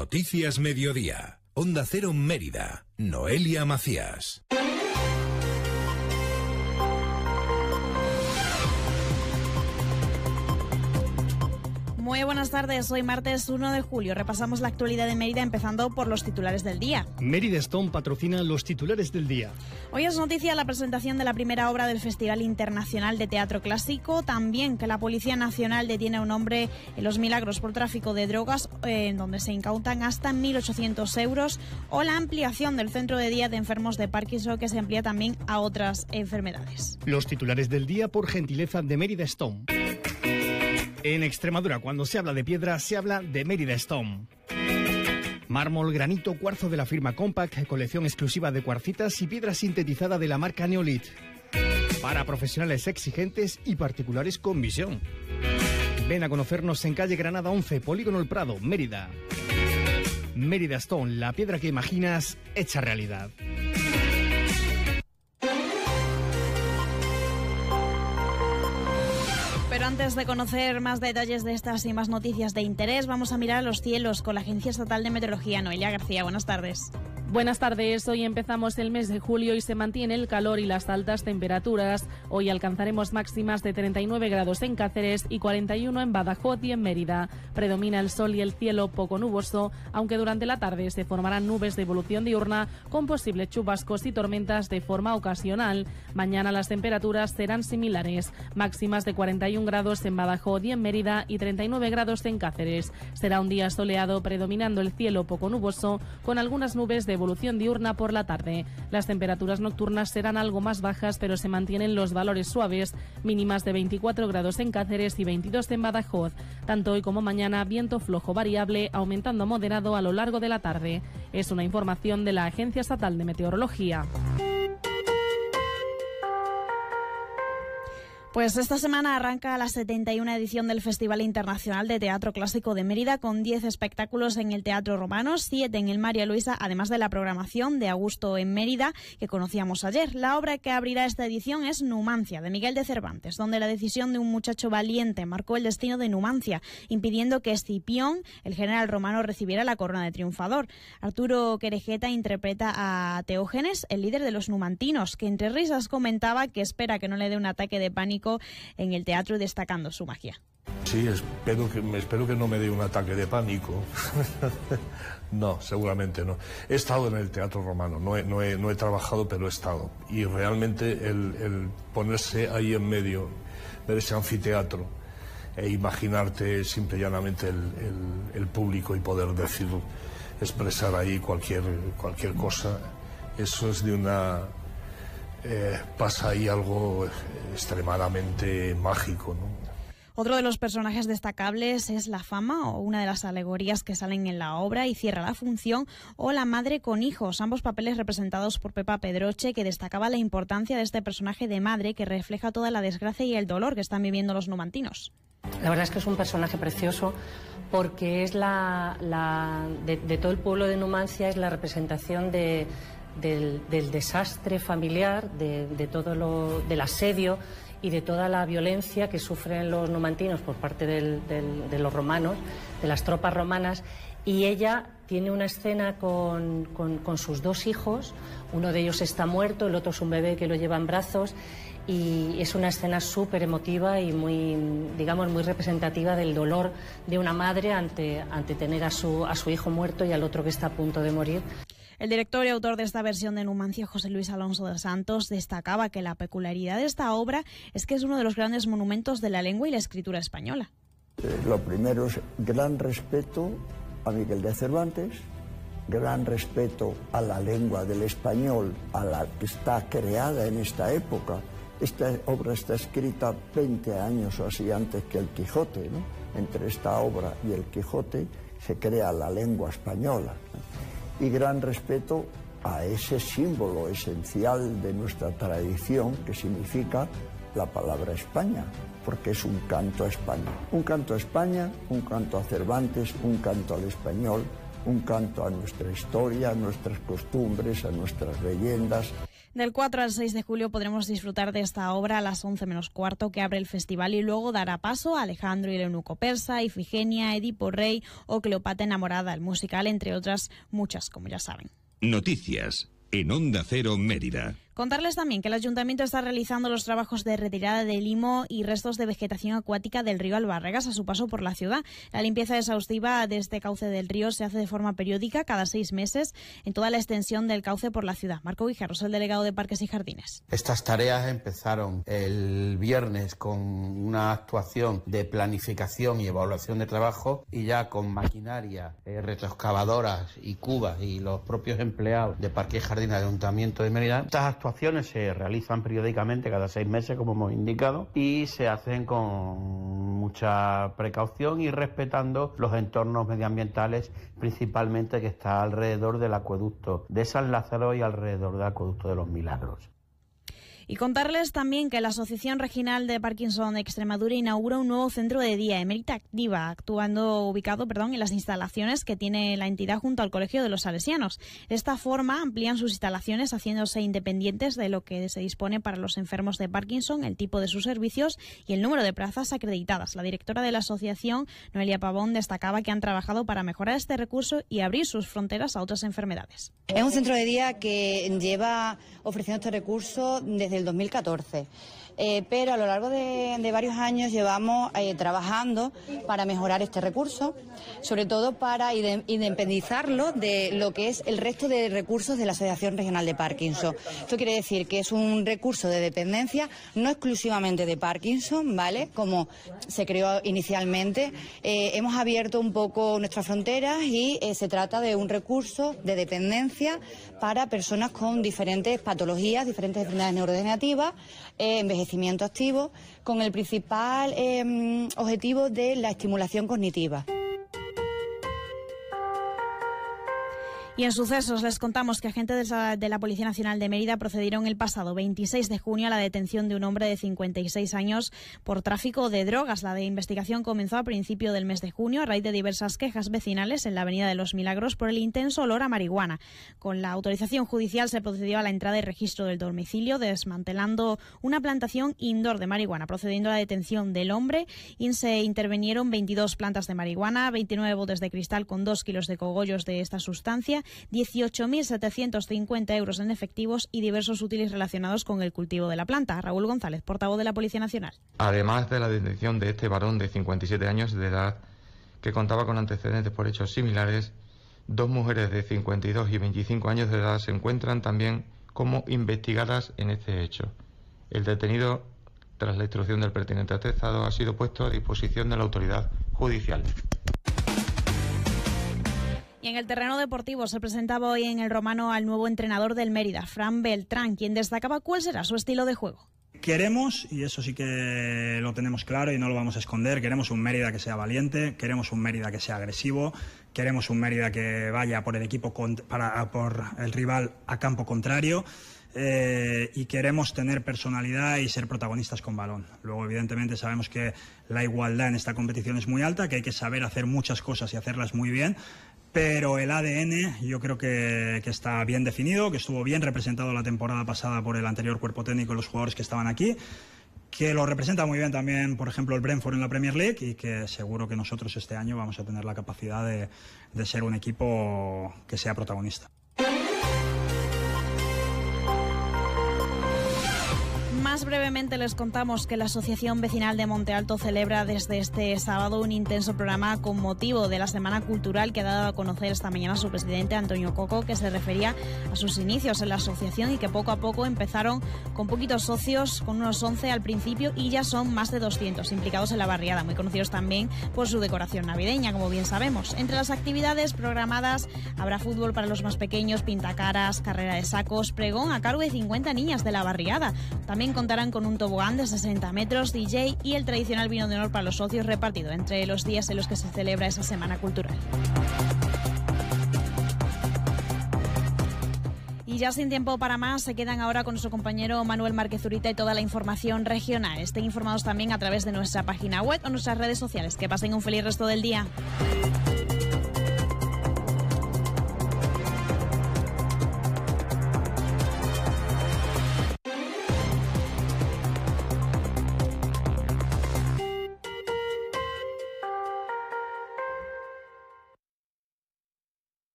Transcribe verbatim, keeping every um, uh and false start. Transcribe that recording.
Noticias Mediodía. Onda Cero Mérida. Noelia Macías. Muy buenas tardes, hoy martes uno de julio. Repasamos la actualidad de Mérida empezando por los titulares del día. Mérida Stone patrocina los titulares del día. Hoy es noticia la presentación de la primera obra del Festival Internacional de Teatro Clásico. También que la Policía Nacional detiene a un hombre en Los Milagros por tráfico de drogas, eh, en donde se incautan hasta mil ochocientos euros. O la ampliación del centro de día de enfermos de Parkinson, que se amplía también a otras enfermedades. Los titulares del día por gentileza de Mérida Stone. En Extremadura, cuando se habla de piedra, se habla de Mérida Stone. Mármol, granito, cuarzo de la firma Compact, colección exclusiva de cuarcitas y piedra sintetizada de la marca Neolith. Para profesionales exigentes y particulares con visión. Ven a conocernos en calle Granada once, Polígono El Prado, Mérida. Mérida Stone, la piedra que imaginas hecha realidad. Pero antes de conocer más detalles de estas y más noticias de interés, vamos a mirar los cielos con la Agencia Estatal de Meteorología. Noelia García, buenas tardes. Buenas tardes, hoy empezamos el mes de julio y se mantiene el calor y las altas temperaturas. Hoy alcanzaremos máximas de treinta y nueve grados en Cáceres y cuarenta y uno en Badajoz y en Mérida. Predomina el sol y el cielo poco nuboso, aunque durante la tarde se formarán nubes de evolución diurna con posibles chubascos y tormentas de forma ocasional. Mañana las temperaturas serán similares, máximas de cuarenta y uno grados en Badajoz y en Mérida y treinta y nueve grados en Cáceres. Será un día soleado, predominando el cielo poco nuboso, con algunas nubes de evolución diurna por la tarde. Las temperaturas nocturnas serán algo más bajas, pero se mantienen los valores suaves, mínimas de veinticuatro grados en Cáceres y veintidós en Badajoz. Tanto hoy como mañana, viento flojo variable, aumentando a moderado a lo largo de la tarde. Es una información de la Agencia Estatal de Meteorología. Pues esta semana arranca la setenta y una edición del Festival Internacional de Teatro Clásico de Mérida, con diez espectáculos en el Teatro Romano, siete en el María Luisa, además de la programación de Augusto en Mérida, que conocíamos ayer. La obra que abrirá esta edición es Numancia, de Miguel de Cervantes, donde la decisión de un muchacho valiente marcó el destino de Numancia, impidiendo que Escipión, el general romano, recibiera la corona de triunfador. Arturo Querejeta interpreta a Teógenes, el líder de los numantinos, que entre risas comentaba que espera que no le dé un ataque de pánico en el teatro, destacando su magia. Sí, espero que, espero que no me dé un ataque de pánico. No, seguramente no. He estado en el Teatro Romano, no he, no he, no he trabajado, pero he estado. Y realmente el, el ponerse ahí en medio, ver ese anfiteatro e imaginarte simple y llanamente el, el, el público y poder decir, expresar ahí cualquier, cualquier cosa, eso es de una... Eh, pasa ahí algo extremadamente mágico, ¿no? Otro de los personajes destacables es la fama, o una de las alegorías que salen en la obra y cierra la función, o la madre con hijos, ambos papeles representados por Pepa Pedroche, que destacaba la importancia de este personaje de madre que refleja toda la desgracia y el dolor que están viviendo los numantinos. La verdad es que es un personaje precioso, porque es la, la de, de todo el pueblo de Numancia, es la representación de Del, del desastre familiar, de, de todo lo, del asedio y de toda la violencia que sufren los numantinos por parte del, del, de los romanos, de las tropas romanas, y ella tiene una escena con, con, con sus dos hijos, uno de ellos está muerto, el otro es un bebé que lo lleva en brazos, y es una escena súper emotiva y muy, digamos, muy representativa del dolor de una madre ante, ante tener a su, a su hijo muerto y al otro que está a punto de morir. El director y autor de esta versión de Numancia, José Luis Alonso de Santos, destacaba que la peculiaridad de esta obra es que es uno de los grandes monumentos de la lengua y la escritura española. Eh, lo primero es gran respeto a Miguel de Cervantes, gran respeto a la lengua del español, a la que está creada en esta época. Esta obra está escrita veinte años o así antes que el Quijote, ¿no? Entre esta obra y el Quijote se crea la lengua española, ¿no? Y gran respeto a ese símbolo esencial de nuestra tradición que significa la palabra España, porque es un canto a España. Un canto a España, un canto a Cervantes, un canto al español, un canto a nuestra historia, a nuestras costumbres, a nuestras leyendas. Del cuatro al seis de julio podremos disfrutar de esta obra a las once menos cuarto, que abre el festival, y luego dará paso a Alejandro y el eunuco persa, Ifigenia, Edipo Rey o Cleopatra enamorada, el musical, entre otras muchas, como ya saben. Noticias en Onda Cero Mérida. Contarles también que el Ayuntamiento está realizando los trabajos de retirada de limo y restos de vegetación acuática del río Albarregas a su paso por la ciudad. La limpieza exhaustiva de este cauce del río se hace de forma periódica, cada seis meses, en toda la extensión del cauce por la ciudad. Marco Guijarros, el delegado de Parques y Jardines. Estas tareas empezaron el viernes con una actuación de planificación y evaluación de trabajo, y ya con maquinaria, eh, retroexcavadoras y cubas y los propios empleados de Parques y Jardines del Ayuntamiento de Mérida. Estas actuaciones se realizan periódicamente cada seis meses, como hemos indicado, y se hacen con mucha precaución y respetando los entornos medioambientales, principalmente que está alrededor del acueducto de San Lázaro y alrededor del acueducto de los Milagros. Y contarles también que la Asociación Regional de Parkinson de Extremadura inaugura un nuevo centro de día, Emérita Activa, actuando ubicado perdón, en las instalaciones que tiene la entidad junto al Colegio de los Salesianos. De esta forma amplían sus instalaciones, haciéndose independientes de lo que se dispone para los enfermos de Parkinson, el tipo de sus servicios y el número de plazas acreditadas. La directora de la asociación, Noelia Pavón, destacaba que han trabajado para mejorar este recurso y abrir sus fronteras a otras enfermedades. Es un centro de día que lleva ofreciendo este recurso desde el dos mil catorce. Eh, pero a lo largo de, de varios años llevamos eh, trabajando para mejorar este recurso, sobre todo para independizarlo de lo que es el resto de recursos de la Asociación Regional de Parkinson. Esto quiere decir que es un recurso de dependencia no exclusivamente de Parkinson, ¿vale? Como se creó inicialmente. Eh, hemos abierto un poco nuestras fronteras y eh, se trata de un recurso de dependencia para personas con diferentes patologías, diferentes enfermedades neurodegenerativas, eh, envejecimiento activo, con el principal eh, objetivo de la estimulación cognitiva. Y en sucesos les contamos que agentes de la Policía Nacional de Mérida procedieron el pasado veintiséis de junio a la detención de un hombre de cincuenta y seis años por tráfico de drogas. La de investigación comenzó a principio del mes de junio a raíz de diversas quejas vecinales en la Avenida de los Milagros por el intenso olor a marihuana. Con la autorización judicial se procedió a la entrada y registro del domicilio, desmantelando una plantación indoor de marihuana, procediendo a la detención del hombre, y se intervinieron veintidós plantas de marihuana, veintinueve botes de cristal con dos kilos de cogollos de esta sustancia, dieciocho mil setecientos cincuenta euros en efectivos y diversos útiles relacionados con el cultivo de la planta. Raúl González, portavoz de la Policía Nacional. Además de la detención de este varón de cincuenta y siete años de edad, que contaba con antecedentes por hechos similares, dos mujeres de cincuenta y dos y veinticinco años de edad se encuentran también como investigadas en este hecho. El detenido, tras la instrucción del pertinente atestado, ha sido puesto a disposición de la autoridad judicial. Y en el terreno deportivo se presentaba hoy en el Romano al nuevo entrenador del Mérida, Fran Beltrán, quien destacaba cuál será su estilo de juego. Queremos, y eso sí que lo tenemos claro y no lo vamos a esconder, queremos un Mérida que sea valiente, queremos un Mérida que sea agresivo, queremos un Mérida que vaya por el equipo para, por el rival a campo contrario. Eh, y queremos tener personalidad y ser protagonistas con balón. Luego, evidentemente, sabemos que la igualdad en esta competición es muy alta, que hay que saber hacer muchas cosas y hacerlas muy bien, pero el A D N yo creo que, que está bien definido, que estuvo bien representado la temporada pasada por el anterior cuerpo técnico y los jugadores que estaban aquí, que lo representa muy bien también, por ejemplo, el Brentford en la Premier League, y que seguro que nosotros este año vamos a tener la capacidad de, de ser un equipo que sea protagonista. Más brevemente les contamos que la Asociación Vecinal de Monte Alto celebra desde este sábado un intenso programa con motivo de la Semana Cultural que ha dado a conocer esta mañana su presidente Antonio Coco, que se refería a sus inicios en la asociación y que poco a poco empezaron con poquitos socios, con unos once al principio, y ya son más de doscientos implicados en la barriada, muy conocidos también por su decoración navideña, como bien sabemos. Entre las actividades programadas habrá fútbol para los más pequeños, pintacaras, carrera de sacos, pregón a cargo de cincuenta niñas de la barriada. También contarán con un tobogán de sesenta metros, D J y el tradicional vino de honor para los socios, repartido entre los días en los que se celebra esa Semana Cultural. Y ya sin tiempo para más, se quedan ahora con nuestro compañero Manuel Márquez Zurita y toda la información regional. Estén informados también a través de nuestra página web o nuestras redes sociales. Que pasen un feliz resto del día.